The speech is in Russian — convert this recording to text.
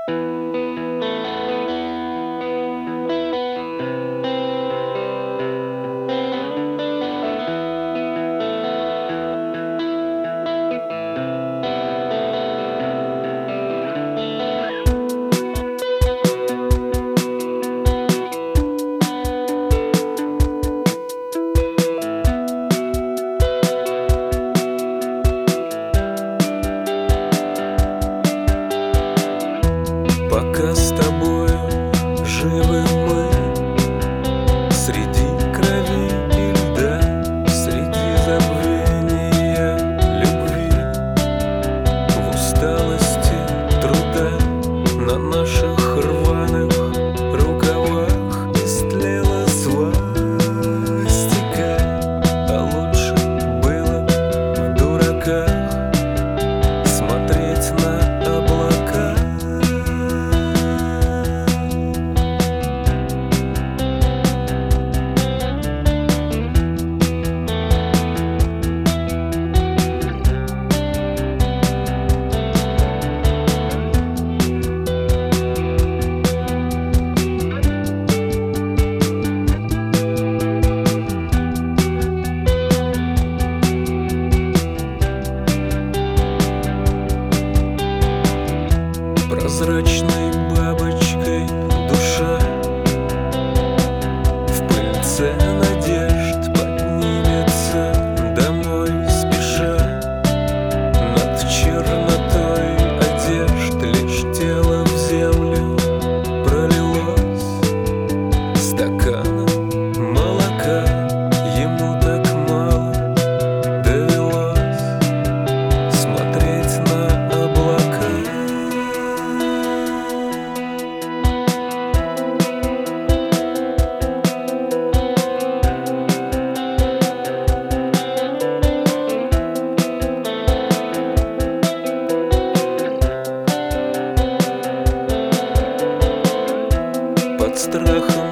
Пока с тобою живы мы среди крови и льда, среди забвения любви, в усталости труда, на наших рваных рукавах истлела свастика. А лучше было в дураках смотреть на облака. Прозрачной бабочкой душа в пыльце надежд поднимется домой спеша. Над чернотой одежд лишь тело в землю пролилось. Стакана молока ему так мало довелось смотреть на облака. Под страхом